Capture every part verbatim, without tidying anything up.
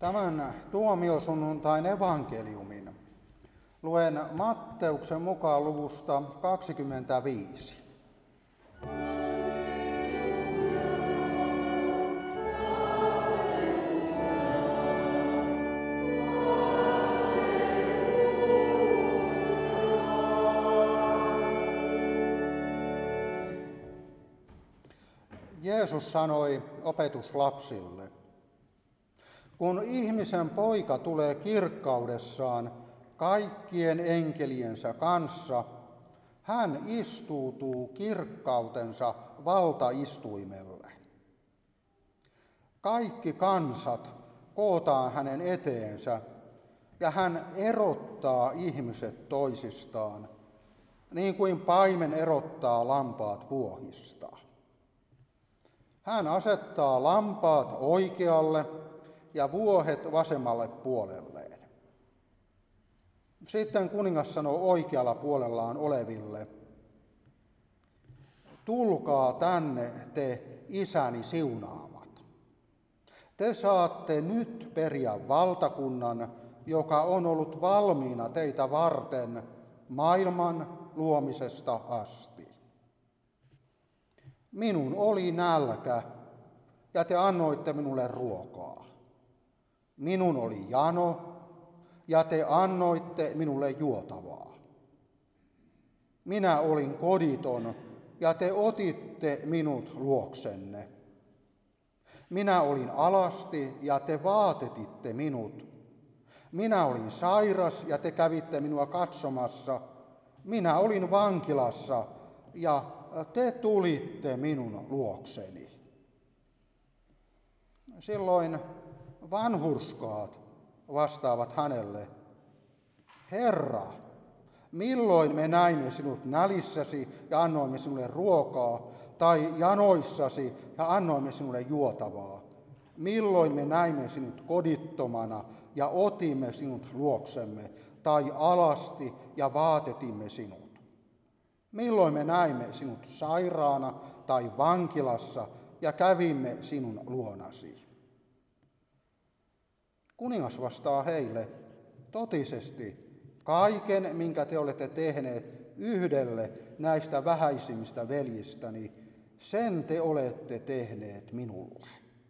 Tämän tuomiosunnuntain evankeliumin luen Matteuksen mukaan luvusta kaksikymmentäviisi. Jeesus sanoi opetuslapsille: kun ihmisen poika tulee kirkkaudessaan kaikkien enkeliensä kanssa, hän istuutuu kirkkautensa valtaistuimelle. Kaikki kansat kootaan hänen eteensä, ja hän erottaa ihmiset toisistaan, niin kuin paimen erottaa lampaat vuohista. Hän asettaa lampaat oikealle ja vuohet vasemmalle puolelleen. Sitten kuningas sanoo oikealla puolellaan oleville: tulkaa tänne te isäni siunaamat. Te saatte nyt periä valtakunnan, joka on ollut valmiina teitä varten maailman luomisesta asti. Minun oli nälkä, ja te annoitte minulle ruokaa. Minun oli jano, ja te annoitte minulle juotavaa. Minä olin koditon, ja te otitte minut luoksenne. Minä olin alasti, ja te vaatetitte minut. Minä olin sairas, ja te kävitte minua katsomassa. Minä olin vankilassa, ja te tulitte minun luokseni. Silloin vanhurskaat vastaavat hänelle: Herra, milloin me näimme sinut nälissäsi ja annoimme sinulle ruokaa, tai janoissasi ja annoimme sinulle juotavaa? Milloin me näimme sinut kodittomana ja otimme sinut luoksemme, tai alasti ja vaatetimme sinut? Milloin me näimme sinut sairaana tai vankilassa ja kävimme sinun luonasi? Kuningas vastaa heille: totisesti, kaiken, minkä te olette tehneet yhdelle näistä vähäisimmistä veljistäni, sen te olette tehneet minulle.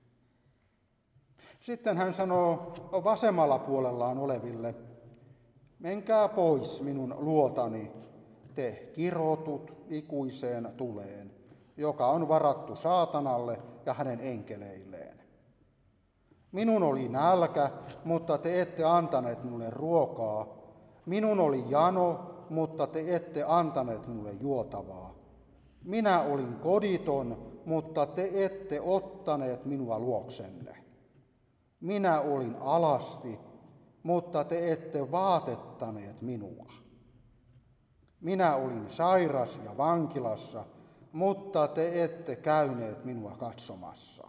Sitten hän sanoo vasemmalla puolellaan oleville: menkää pois minun luotani, te kirotut ikuiseen tuleen, joka on varattu saatanalle ja hänen enkeleilleen. Minun oli nälkä, mutta te ette antaneet minulle ruokaa. Minun oli jano, mutta te ette antaneet minulle juotavaa. Minä olin koditon, mutta te ette ottaneet minua luoksenne. Minä olin alasti, mutta te ette vaatettaneet minua. Minä olin sairas ja vankilassa, mutta te ette käyneet minua katsomassa.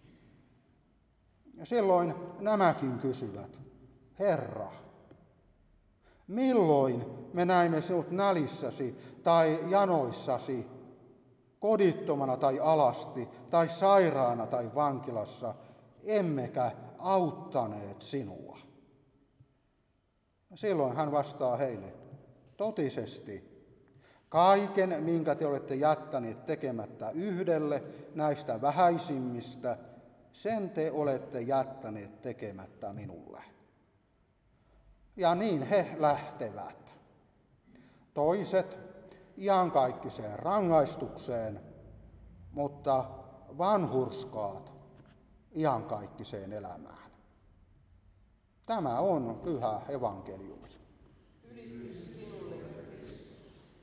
Ja silloin nämäkin kysyvät: Herra, milloin me näimme sinut nälissäsi tai janoissasi, kodittomana tai alasti, tai sairaana tai vankilassa, emmekä auttaneet sinua? Silloin hän vastaa heille: totisesti, kaiken, minkä te olette jättäneet tekemättä yhdelle näistä vähäisimmistä, sen te olette jättäneet tekemättä minulle. Ja niin he lähtevät. Toiset iankaikkiseen rangaistukseen, mutta vanhurskaat iankaikkiseen elämään. Tämä on pyhä evankeliumi. Ylistys sinulle, Kristus.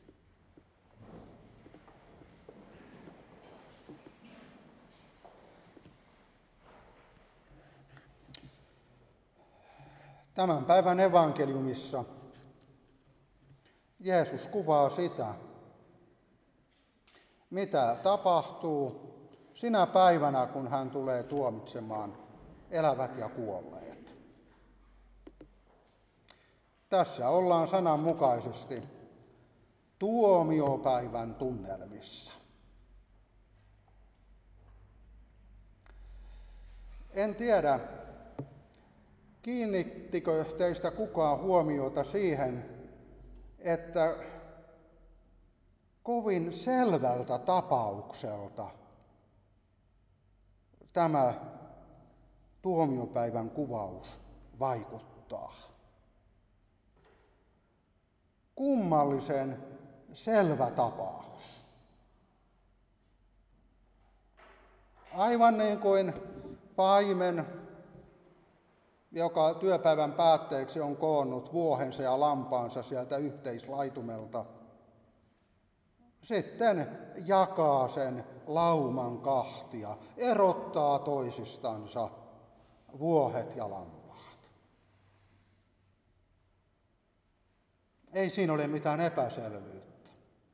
Tämän päivän evankeliumissa Jeesus kuvaa sitä, mitä tapahtuu sinä päivänä, kun hän tulee tuomitsemaan elävät ja kuolleet. Tässä ollaan sananmukaisesti tuomiopäivän tunnelmissa. En tiedä, Kiinnittikö teistä kukaan huomiota siihen, että kovin selvältä tapaukselta tämä tuomiopäivän kuvaus vaikuttaa? Kummallisen selvä tapaus. Aivan niin kuin paimen, joka työpäivän päätteeksi on koonnut vuohensa ja lampaansa sieltä yhteislaitumelta, sitten jakaa sen lauman kahtia, erottaa toisistansa vuohet ja lampaat. Ei siinä ole mitään epäselvyyttä.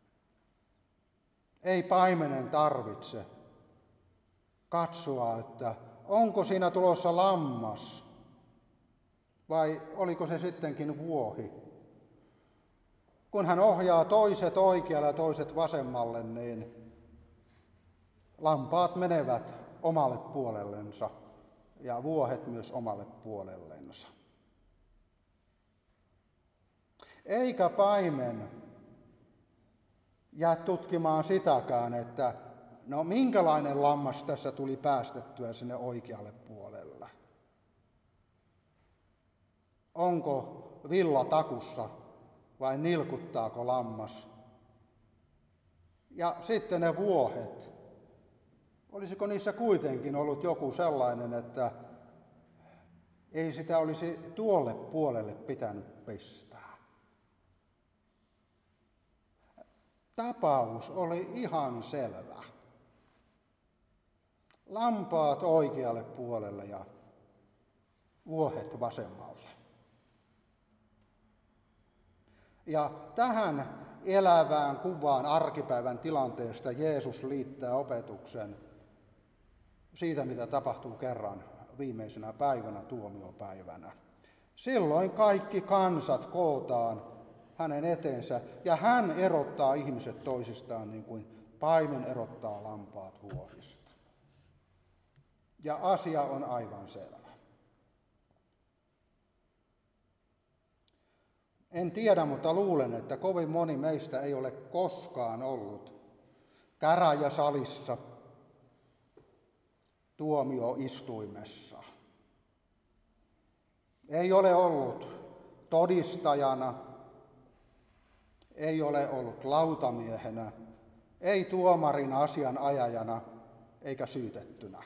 Ei paimenen tarvitse katsoa, että onko siinä tulossa lammas vai oliko se sittenkin vuohi. Kun hän ohjaa toiset oikealle ja toiset vasemmalle, niin lampaat menevät omalle puolellensa ja vuohet myös omalle puolellensa. Eikä paimen jää tutkimaan sitäkään, että no minkälainen lammas tässä tuli päästettyä sinne oikealle puolelle. Onko villa takussa vai nilkuttaako lammas? Ja sitten ne vuohet. Olisiko niissä kuitenkin ollut joku sellainen, että ei sitä olisi tuolle puolelle pitänyt pistää? Tapaus oli ihan selvä. Lampaat oikealle puolelle ja vuohet vasemmalle. Ja tähän elävään kuvaan arkipäivän tilanteesta Jeesus liittää opetuksen siitä, mitä tapahtuu kerran viimeisenä päivänä, tuomiopäivänä. Silloin kaikki kansat kootaan hänen eteensä ja hän erottaa ihmiset toisistaan niin kuin paimen erottaa lampaat vuohista. Ja asia on aivan selvä. En tiedä, mutta luulen, että kovin moni meistä ei ole koskaan ollut käräjäsalissa, tuomioistuimessa. Ei ole ollut todistajana, ei ole ollut lautamiehenä, ei tuomarin asianajajana eikä syytettynä.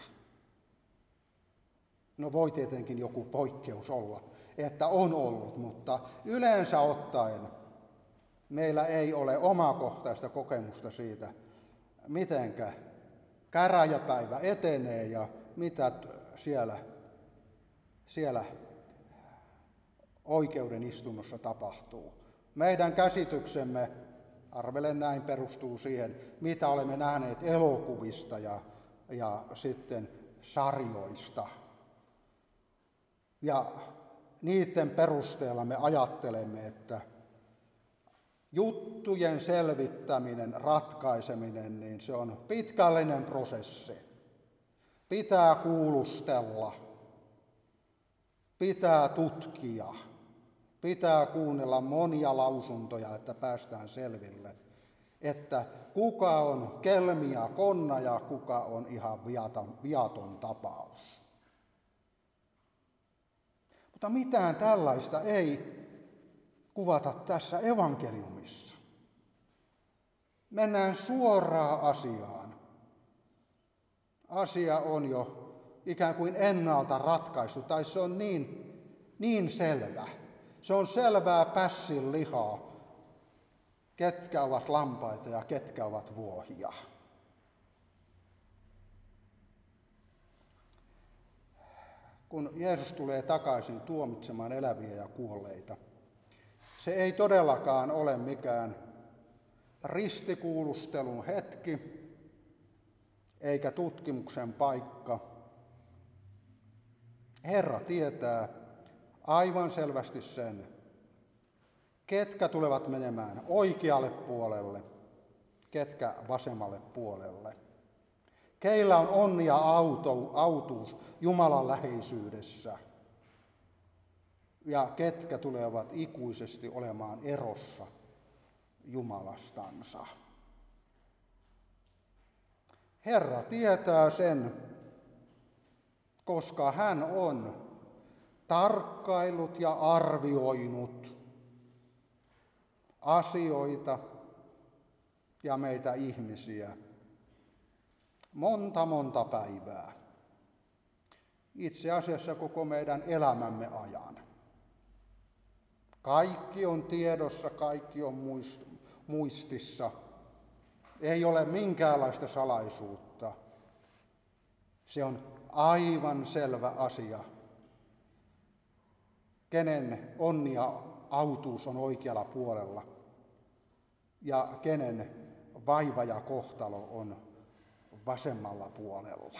No voi tietenkin joku poikkeus olla, että on ollut, mutta yleensä ottaen meillä ei ole omakohtaista kokemusta siitä, mitenkä käräjäpäivä etenee ja mitä siellä, siellä oikeuden istunnossa tapahtuu. Meidän käsityksemme, arvelen näin, perustuu siihen, mitä olemme nähneet elokuvista ja, ja sitten sarjoista. Ja niiden perusteella me ajattelemme, että juttujen selvittäminen, ratkaiseminen, niin se on pitkällinen prosessi. Pitää kuulustella, pitää tutkia, pitää kuunnella monia lausuntoja, että päästään selville, että kuka on kelmi ja konna ja kuka on ihan viaton, viaton tapaus. Mutta mitään tällaista ei kuvata tässä evankeliumissa. Mennään suoraan asiaan. Asia on jo ikään kuin ennalta ratkaistu, tai se on niin, niin selvä. Se on selvää pässin lihaa, ketkä ovat lampaita ja ketkä ovat vuohia. Kun Jeesus tulee takaisin tuomitsemaan eläviä ja kuolleita, se ei todellakaan ole mikään ristikuulustelun hetki eikä tutkimuksen paikka. Herra tietää aivan selvästi sen, ketkä tulevat menemään oikealle puolelle, ketkä vasemmalle puolelle. Keillä on onni ja autuus Jumalan läheisyydessä ja ketkä tulevat ikuisesti olemaan erossa Jumalastansa. Herra tietää sen, koska hän on tarkkaillut ja arvioinut asioita ja meitä ihmisiä monta monta päivää. Itse asiassa koko meidän elämämme ajan. Kaikki on tiedossa, kaikki on muistissa. Ei ole minkäänlaista salaisuutta. Se on aivan selvä asia, kenen onni ja autuus on oikealla puolella ja kenen vaiva ja kohtalo on vasemmalla puolella.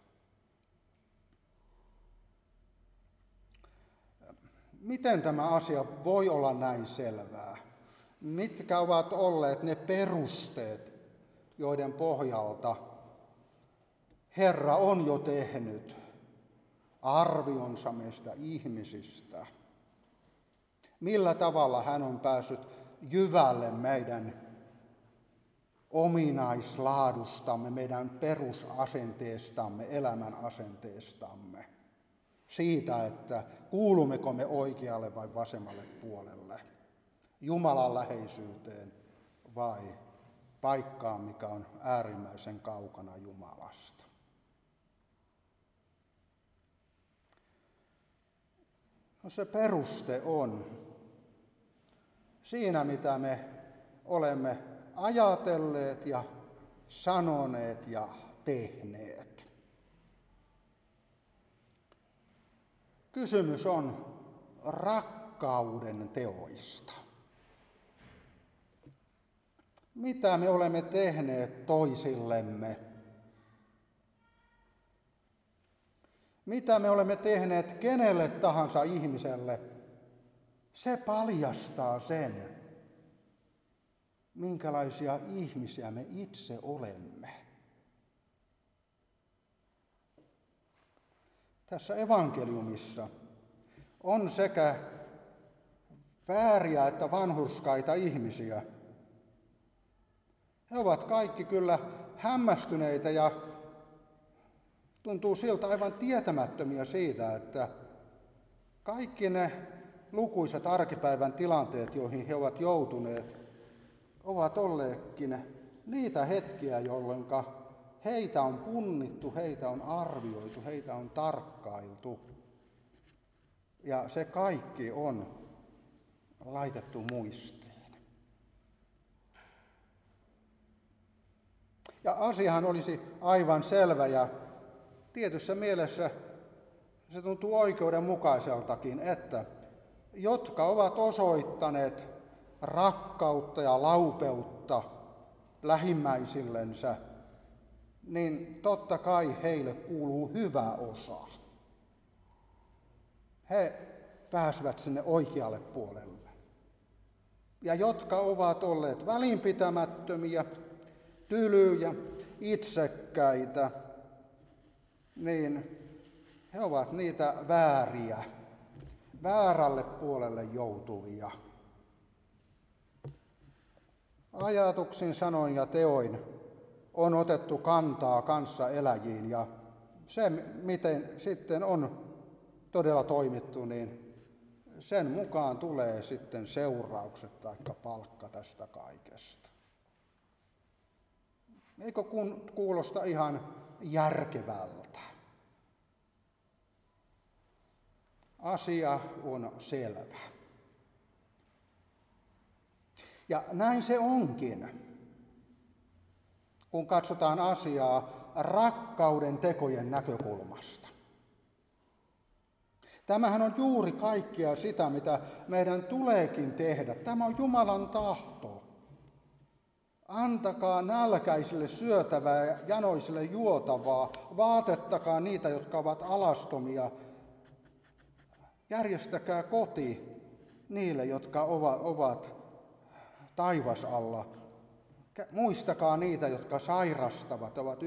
Miten tämä asia voi olla näin selvää? Mitkä ovat olleet ne perusteet, joiden pohjalta Herra on jo tehnyt arvionsa meistä ihmisistä? Millä tavalla hän on päässyt jyvälle meidän ominaislaadustamme, meidän perusasenteestamme, elämän asenteestamme? Siitä, että kuulummeko me oikealle vai vasemmalle puolelle, Jumalan läheisyyteen vai paikkaan, mikä on äärimmäisen kaukana Jumalasta. No se peruste on siinä, mitä me olemme ajatelleet ja sanoneet ja tehneet. Kysymys on rakkauden teoista. Mitä me olemme tehneet toisillemme? Mitä me olemme tehneet kenelle tahansa ihmiselle? Se paljastaa sen, minkälaisia ihmisiä me itse olemme. Tässä evankeliumissa on sekä vääriä että vanhurskaita ihmisiä. He ovat kaikki kyllä hämmästyneitä ja tuntuu siltä aivan tietämättömiä siitä, että kaikki ne lukuisat arkipäivän tilanteet, joihin he ovat joutuneet, ovat olleetkin niitä hetkiä, jolloin heitä on punnittu, heitä on arvioitu, heitä on tarkkailtu. Ja se kaikki on laitettu muistiin. Ja asiahan olisi aivan selvä ja tietyssä mielessä se tuntuu oikeudenmukaiseltakin, että jotka ovat osoittaneet rakkautta ja laupeutta lähimmäisillensä, niin totta kai heille kuuluu hyvä osa. He pääsevät sinne oikealle puolelle. Ja jotka ovat olleet välinpitämättömiä, tylyjä, itsekkäitä, niin he ovat niitä vääriä, väärälle puolelle joutuvia. Ajatuksin, sanoin ja teoin on otettu kantaa kanssaeläjiin ja se, miten sitten on todella toimittu, niin sen mukaan tulee sitten seuraukset tai palkka tästä kaikesta. Eikö kuulosta ihan järkevältä? Asia on selvä. Ja näin se onkin, kun katsotaan asiaa rakkauden tekojen näkökulmasta. Tämähän on juuri kaikkea sitä, mitä meidän tuleekin tehdä. Tämä on Jumalan tahto. Antakaa nälkäisille syötävää ja janoisille juotavaa. Vaatettakaa niitä, jotka ovat alastomia. Järjestäkää koti niille, jotka ovat taivasalla. Muistakaa niitä, jotka sairastavat, ovat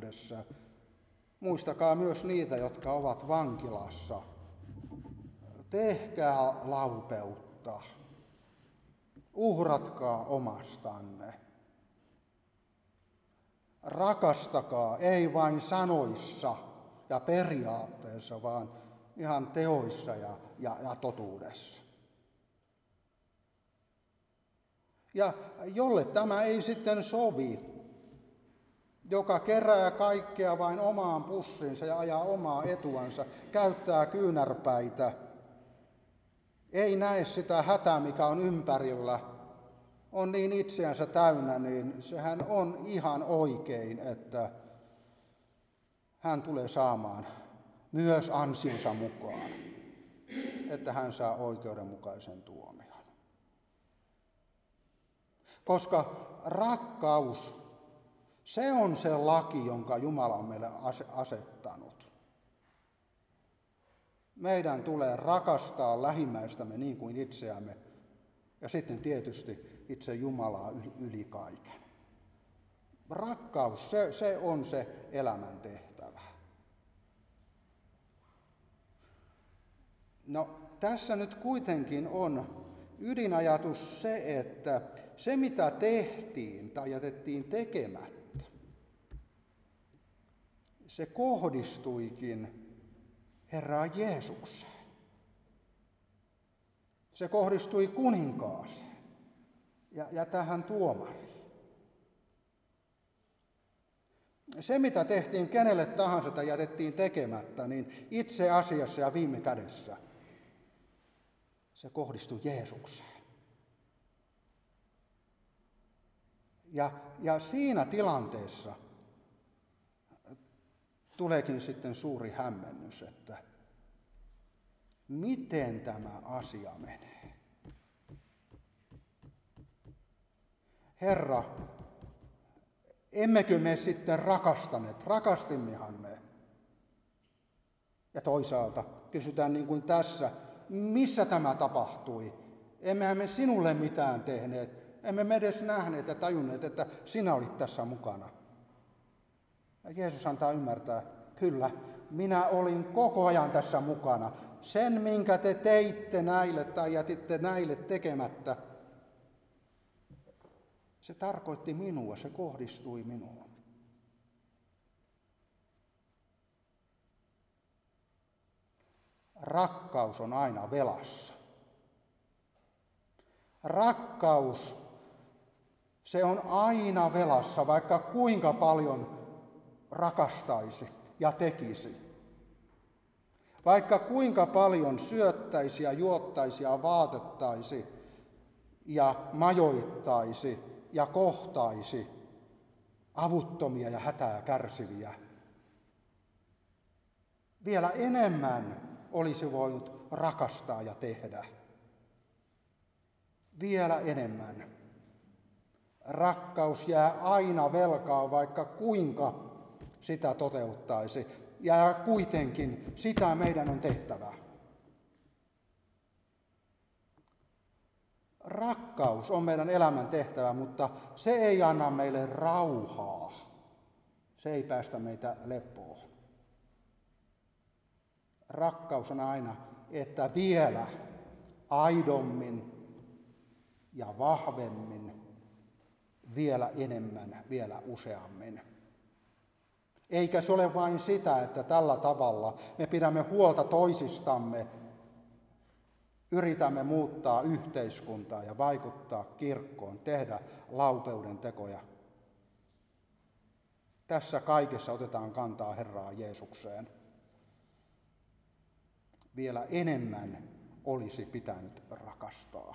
yksinäisyydessä. Muistakaa myös niitä, jotka ovat vankilassa tehkää laupeutta, uhratkaa omastanne. Rakastakaa, ei vain sanoissa ja periaatteessa, vaan ihan teoissa ja, ja, ja totuudessa. Ja jolle tämä ei sitten sovi, joka kerää kaikkea vain omaan pussiinsa ja ajaa omaa etuansa, käyttää kyynärpäitä, ei näe sitä hätää, mikä on ympärillä, on niin itseänsä täynnä, niin sehän on ihan oikein, että hän tulee saamaan myös ansionsa mukaan, että hän saa oikeudenmukaisen tuomion. Koska rakkaus, se on se laki, jonka Jumala on meille asettanut. Meidän tulee rakastaa lähimmäistämme niin kuin itseämme ja sitten tietysti itse Jumalaa yli kaiken. Rakkaus, se, se on se elämän tehtävä. No, tässä nyt kuitenkin on ydinajatus se, että se mitä tehtiin tai jätettiin tekemättä, se kohdistuikin Herraan Jeesukseen. Se kohdistui kuninkaaseen ja, ja tähän tuomariin. Se mitä tehtiin kenelle tahansa tai jätettiin tekemättä, niin itse asiassa ja viime kädessä se kohdistui Jeesukseen. Ja, ja siinä tilanteessa tuleekin sitten suuri hämmennys, että miten tämä asia menee. Herra, emmekö me sitten rakastaneet? Rakastimmehan me. Ja toisaalta kysytään niin kuin tässä, missä tämä tapahtui? Emmehän me sinulle mitään tehneet. Emme me edes nähneet ja tajunneet, että sinä olit tässä mukana. Ja Jeesus antaa ymmärtää, kyllä, minä olin koko ajan tässä mukana. Sen, minkä te teitte näille tai jätitte näille tekemättä, se tarkoitti minua, se kohdistui minuun. Rakkaus on aina velassa. Rakkaus, se on aina velassa, vaikka kuinka paljon rakastaisi ja tekisi. Vaikka kuinka paljon syöttäisi ja juottaisi ja vaatettaisi ja majoittaisi ja kohtaisi avuttomia ja hätää kärsiviä. Vielä enemmän olisi voinut rakastaa ja tehdä. Vielä enemmän. Rakkaus jää aina velkaa, vaikka kuinka sitä toteuttaisi. Ja kuitenkin sitä meidän on tehtävä. Rakkaus on meidän elämän tehtävä, mutta se ei anna meille rauhaa. Se ei päästä meitä lepoon. Rakkaus on aina, että vielä aidommin ja vahvemmin, vielä enemmän, vielä useammin. Eikä se ole vain sitä, että tällä tavalla me pidämme huolta toisistamme, yritämme muuttaa yhteiskuntaa ja vaikuttaa kirkkoon, tehdä laupeuden tekoja. Tässä kaikessa otetaan kantaa Herraa Jeesukseen. Vielä enemmän olisi pitänyt rakastaa.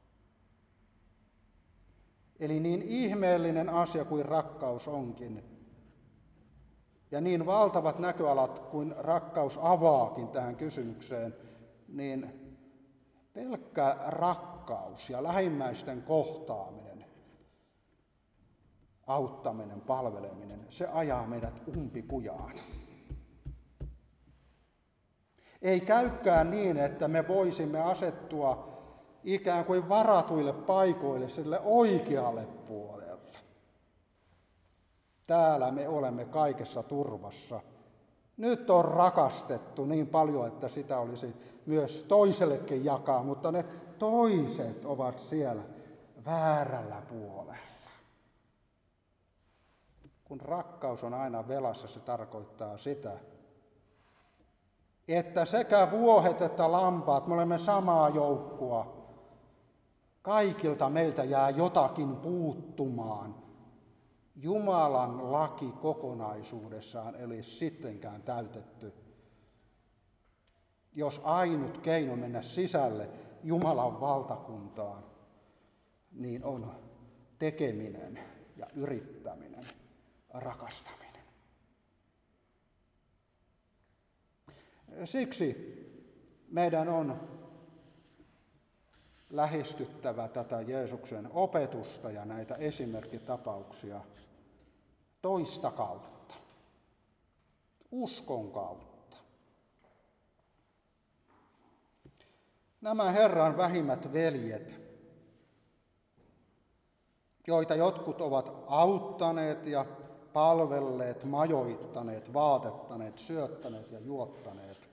Eli niin ihmeellinen asia kuin rakkaus onkin, ja niin valtavat näköalat kuin rakkaus avaakin tähän kysymykseen, niin pelkkä rakkaus ja lähimmäisten kohtaaminen, auttaminen, palveleminen, se ajaa meidät umpikujaan. Ei käykään niin, että me voisimme asettua ikään kuin varatuille paikoille sille oikealle puolelle. Täällä me olemme kaikessa turvassa Nyt on rakastettu niin paljon, että sitä olisi myös toisellekin jakaa, mutta ne toiset ovat siellä väärällä puolella. Kun rakkaus on aina velassa, se tarkoittaa sitä, että sekä vuohet että lampaat, me olemme samaa joukkoa. Kaikilta meiltä jää jotakin puuttumaan. Jumalan laki kokonaisuudessaan eli sittenkään täytetty. Jos ainut keino mennä sisälle Jumalan valtakuntaan, niin on tekeminen ja yrittäminen, rakastaminen. Siksi meidän on lähestyttävä tätä Jeesuksen opetusta ja näitä esimerkkitapauksia toista kautta, uskon kautta. Nämä Herran vähimmät veljet, joita jotkut ovat auttaneet ja palvelleet, majoittaneet, vaatettaneet, syöttäneet ja juottaneet,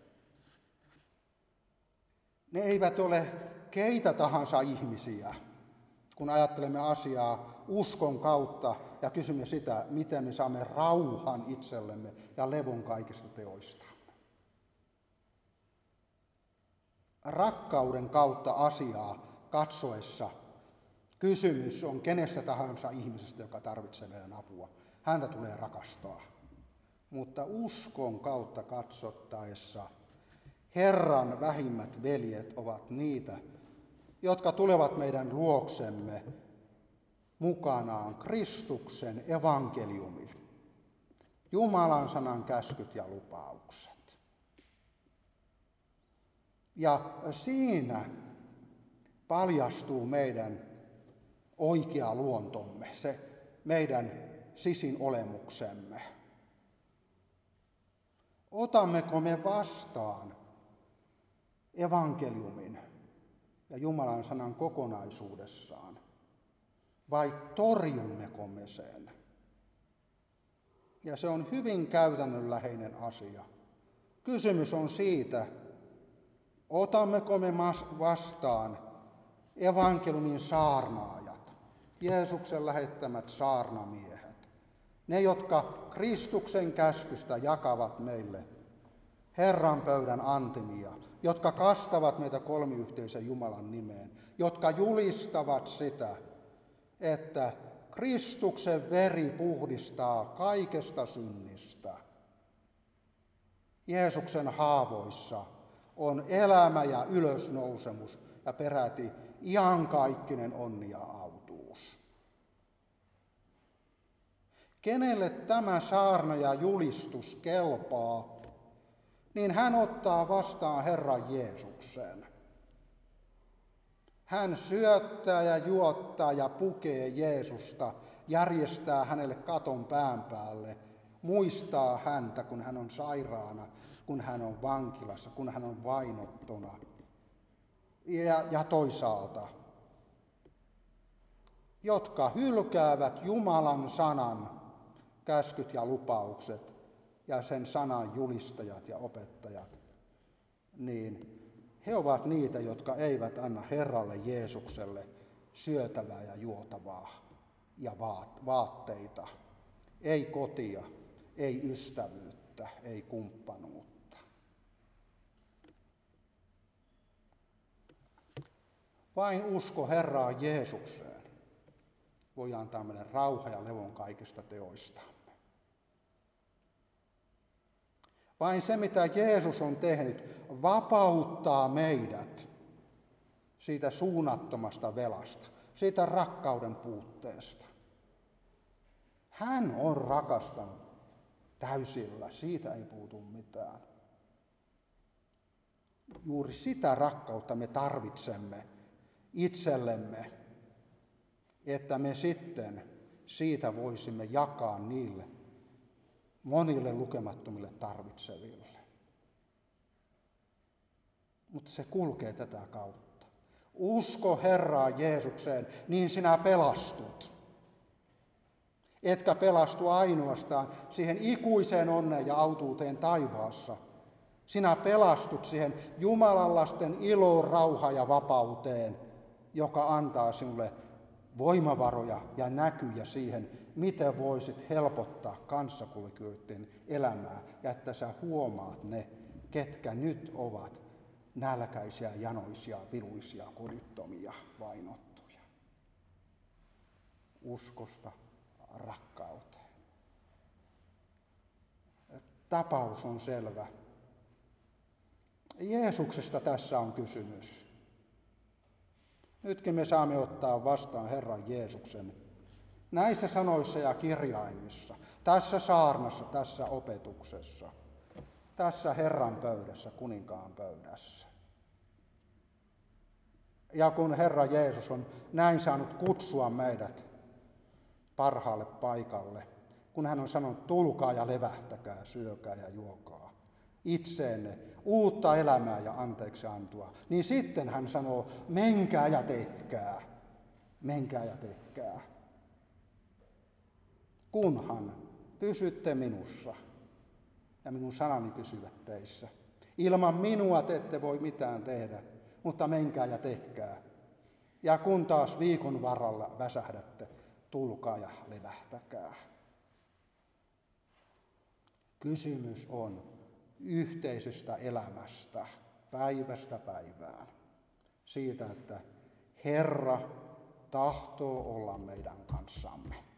ne eivät ole keitä tahansa ihmisiä, kun ajattelemme asiaa uskon kautta ja kysymme sitä, miten me saamme rauhan itsellemme ja levon kaikista teoistamme. Rakkauden kautta asiaa katsoessa kysymys on kenestä tahansa ihmisestä, joka tarvitsee meidän apua. Häntä tulee rakastaa. Mutta uskon kautta katsottaessa Herran vähimmät veljet ovat niitä, jotka tulevat meidän luoksemme mukanaan Kristuksen evankeliumi, Jumalan sanan käskyt ja lupaukset. Ja siinä paljastuu meidän oikea luontomme, se meidän sisin olemuksemme. Otammeko me vastaan evankeliumin ja Jumalan sanan kokonaisuudessaan, vai torjummeko me sen? Ja se on hyvin käytännönläheinen asia. Kysymys on siitä, otammeko me vastaan evankeliumin saarnaajat, Jeesuksen lähettämät saarnamiehet, ne, jotka Kristuksen käskystä jakavat meille Herran pöydän antimia, jotka kastavat meitä kolmiyhteisen Jumalan nimeen, jotka julistavat sitä, että Kristuksen veri puhdistaa kaikesta synnistä. Jeesuksen haavoissa on elämä ja ylösnousemus ja peräti iankaikkinen onni ja autuus. Kenelle tämä saarna ja julistus kelpaa, niin hän ottaa vastaan Herran Jeesuksen. Hän syöttää ja juottaa ja pukee Jeesusta, järjestää hänelle katon pään päälle, muistaa häntä, kun hän on sairaana, kun hän on vankilassa, kun hän on vainottuna. Ja, ja toisaalta, jotka hylkäävät Jumalan sanan, käskyt ja lupaukset ja sen sanan julistajat ja opettajat, niin he ovat niitä, jotka eivät anna Herralle Jeesukselle syötävää ja juotavaa ja vaatteita. Ei kotia, ei ystävyyttä, ei kumppanuutta. Vain usko Herraan Jeesukseen voi antaa meille rauha ja levon kaikista teoistamme. Vain se, mitä Jeesus on tehnyt, vapauttaa meidät siitä suunnattomasta velasta, siitä rakkauden puutteesta. Hän on rakastanut täysillä, siitä ei puutu mitään. Juuri sitä rakkautta me tarvitsemme itsellemme, että me sitten siitä voisimme jakaa niille monille lukemattomille tarvitseville. Mutta se kulkee tätä kautta. Usko Herraan Jeesukseen, niin sinä pelastut. Etkä pelastu ainoastaan siihen ikuiseen onneen ja autuuteen taivaassa. Sinä pelastut siihen Jumalan lasten iloon, rauhaan ja vapauteen, joka antaa sinulle voimavaroja ja näkyjä siihen, miten voisit helpottaa kanssakulkijoiden elämää ja että sä huomaat ne, ketkä nyt ovat nälkäisiä, janoisia, viluisia, kodittomia, vainottuja. Uskosta rakkauteen. Tapaus on selvä. Jeesuksesta tässä on kysymys. Nytkin me saamme ottaa vastaan Herran Jeesuksen näissä sanoissa ja kirjaimissa, tässä saarnassa, tässä opetuksessa, tässä Herran pöydässä, kuninkaan pöydässä. Ja kun Herra Jeesus on näin saanut kutsua meidät parhaalle paikalle, kun hän on sanonut, tulkaa ja levähtäkää, syökää ja juokaa itseenne uutta elämää ja anteeksiantoa, niin sitten hän sanoo, menkää ja tehkää, menkää ja tehkää. Kunhan pysytte minussa ja minun sanani pysyvät teissä. Ilman minua te ette voi mitään tehdä, mutta menkää ja tehkää. Ja kun taas viikon varrella väsähdätte, tulkaa ja levähtäkää. Kysymys on yhteisestä elämästä päivästä päivään. Siitä, että Herra tahtoo olla meidän kanssamme.